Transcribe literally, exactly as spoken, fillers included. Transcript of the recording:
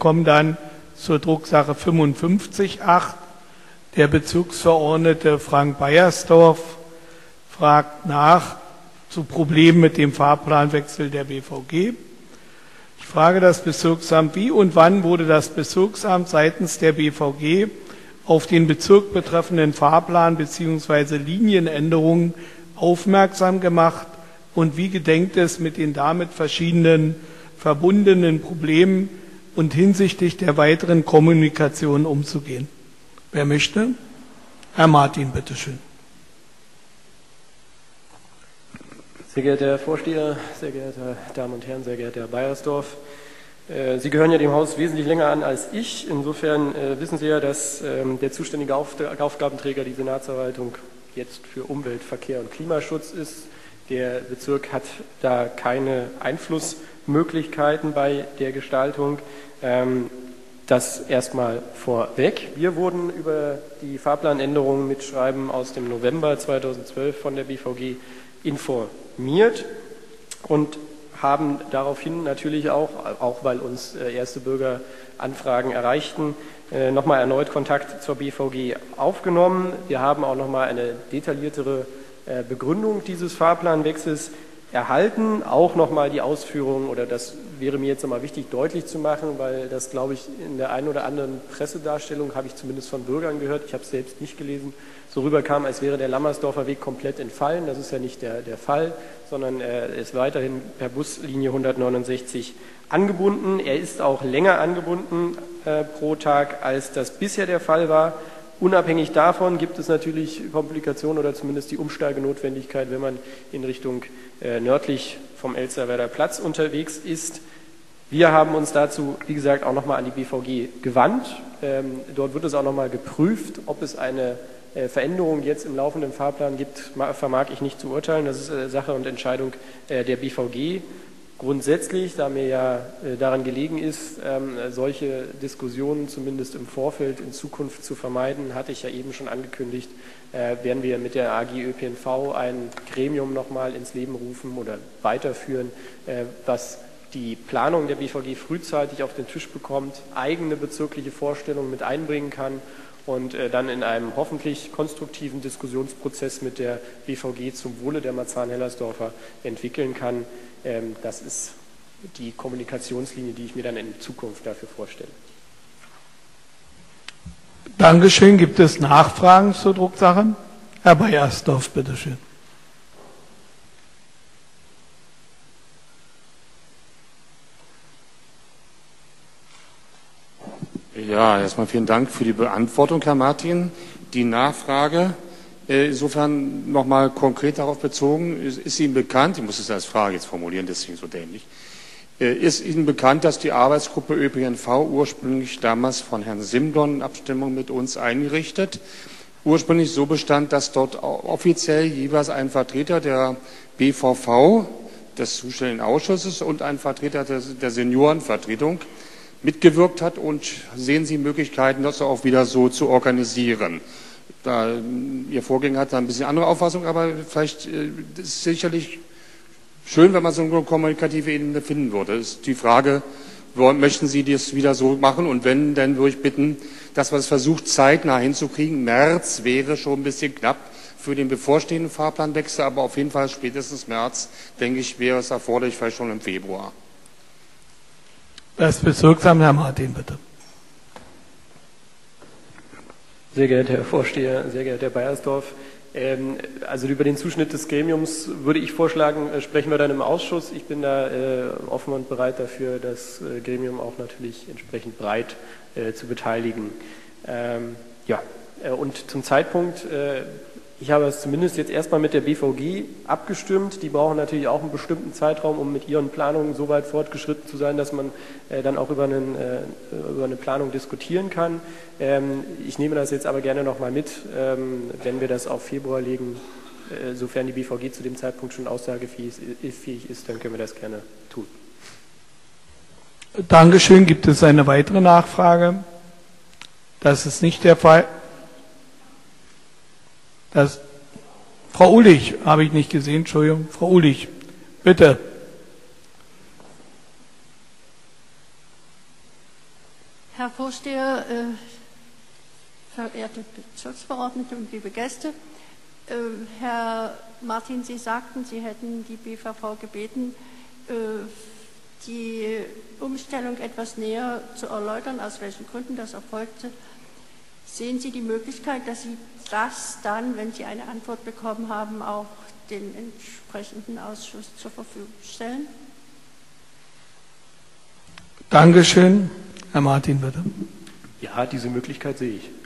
kommen dann zur Drucksache fünfundfünfzig Punkt acht. Der Bezirksverordnete Frank Beiersdorf fragt nach zu Problemen mit dem Fahrplanwechsel der B V G. Ich frage das Bezirksamt, wie und wann wurde das Bezirksamt seitens der B V G auf den Bezirk betreffenden Fahrplan bzw. Linienänderungen aufmerksam gemacht und wie gedenkt es mit den damit verschiedenen verbundenen Problemen und hinsichtlich der weiteren Kommunikation umzugehen? Wer möchte? Herr Martin, bitteschön. Sehr geehrter Herr Vorsteher, sehr geehrte Damen und Herren, sehr geehrter Herr Beiersdorf, Sie gehören ja dem Haus wesentlich länger an als ich. Insofern wissen Sie ja, dass der zuständige Aufgabenträger die Senatsverwaltung jetzt für Umwelt, Verkehr und Klimaschutz ist. Der Bezirk hat da keine Einflussmöglichkeiten bei der Gestaltung. Das erstmal vorweg. Wir wurden über die Fahrplanänderungen mit Schreiben aus dem November zweitausendzwölf von der B V G informiert und haben daraufhin natürlich auch, auch weil uns erste Bürgeranfragen erreichten, nochmal erneut Kontakt zur B V G aufgenommen. Wir haben auch nochmal eine detailliertere Begründung dieses Fahrplanwechsels erhalten, auch nochmal die Ausführungen, oder das wäre mir jetzt nochmal wichtig deutlich zu machen, weil das, glaube ich, in der einen oder anderen Pressedarstellung, habe ich zumindest von Bürgern gehört, ich habe es selbst nicht gelesen, so rüberkam, als wäre der Lammersdorfer Weg komplett entfallen. Das ist ja nicht der, der Fall, sondern er ist weiterhin per Buslinie hundertneunundsechzig angebunden. Er ist auch länger angebunden äh, pro Tag, als das bisher der Fall war. Unabhängig davon gibt es natürlich Komplikationen oder zumindest die Umsteigenotwendigkeit, wenn man in Richtung äh, nördlich vom Elsterwerder Platz unterwegs ist. Wir haben uns dazu, wie gesagt, auch nochmal an die B V G gewandt. Ähm, dort wird es auch nochmal geprüft, ob es eine äh, Veränderung jetzt im laufenden Fahrplan gibt, vermag ich nicht zu urteilen. Das ist äh, Sache und Entscheidung äh, der B V G. Grundsätzlich, da mir ja äh, daran gelegen ist, ähm, solche Diskussionen zumindest im Vorfeld in Zukunft zu vermeiden, hatte ich ja eben schon angekündigt, äh, werden wir mit der A G Ö P N V ein Gremium nochmal ins Leben rufen oder weiterführen, äh, was die Planung der B V G frühzeitig auf den Tisch bekommt, eigene bezirkliche Vorstellungen mit einbringen kann und äh, dann in einem hoffentlich konstruktiven Diskussionsprozess mit der B V G zum Wohle der Marzahn-Hellersdorfer entwickeln kann. Das ist die Kommunikationslinie, die ich mir dann in Zukunft dafür vorstelle. Dankeschön. Gibt es Nachfragen zur Drucksache? Herr Beiersdorf, bitteschön. Ja, erstmal vielen Dank für die Beantwortung, Herr Martin. Die Nachfrage, insofern nochmal konkret darauf bezogen, ist, ist Ihnen bekannt, ich muss es als Frage jetzt formulieren, deswegen so dämlich, ist Ihnen bekannt, dass die Arbeitsgruppe Ö P N V ursprünglich damals von Herrn Simdon in Abstimmung mit uns eingerichtet, ursprünglich so bestand, dass dort offiziell jeweils ein Vertreter der B V V, des zuständigen Ausschusses, und ein Vertreter der, der Seniorenvertretung mitgewirkt hat, und sehen Sie Möglichkeiten, das auch wieder so zu organisieren? Da, Ihr Vorgänger hat da ein bisschen andere Auffassung, aber vielleicht äh, ist es sicherlich schön, wenn man so eine kommunikative Ebene finden würde. Das ist die Frage, wo, möchten Sie das wieder so machen? Und wenn, dann würde ich bitten, dass man es versucht, zeitnah hinzukriegen. März wäre schon ein bisschen knapp für den bevorstehenden Fahrplanwechsel, aber auf jeden Fall spätestens März, denke ich, wäre es erforderlich, vielleicht schon im Februar. Das Bezirksamt, Herr Martin, bitte. Sehr geehrter Herr Vorsteher, sehr geehrter Herr Beiersdorf, ähm, also über den Zuschnitt des Gremiums würde ich vorschlagen, äh, sprechen wir dann im Ausschuss. Ich bin da äh, offen und bereit dafür, das äh, Gremium auch natürlich entsprechend breit äh, zu beteiligen. Ähm, ja, äh, und zum Zeitpunkt, äh, ich habe es zumindest jetzt erstmal mit der B V G abgestimmt. Die brauchen natürlich auch einen bestimmten Zeitraum, um mit ihren Planungen so weit fortgeschritten zu sein, dass man äh, dann auch über, einen, äh, über eine Planung diskutieren kann. Ähm, ich nehme das jetzt aber gerne nochmal mit, ähm, wenn wir das auf Februar legen. Äh, sofern die B V G zu dem Zeitpunkt schon aussagefähig ist, dann können wir das gerne tun. Dankeschön. Gibt es eine weitere Nachfrage? Das ist nicht der Fall. Das, Frau Ulich, habe ich nicht gesehen, Entschuldigung. Frau Ulich, bitte. Herr Vorsteher, äh, verehrte Bezirksverordnete und liebe Gäste, äh, Herr Martin, Sie sagten, Sie hätten die B V V gebeten, äh, die Umstellung etwas näher zu erläutern, aus welchen Gründen das erfolgte. Sehen Sie die Möglichkeit, dass Sie das dann, wenn Sie eine Antwort bekommen haben, auch den entsprechenden Ausschuss zur Verfügung stellen? Dankeschön. Herr Martin, bitte. Ja, diese Möglichkeit sehe ich.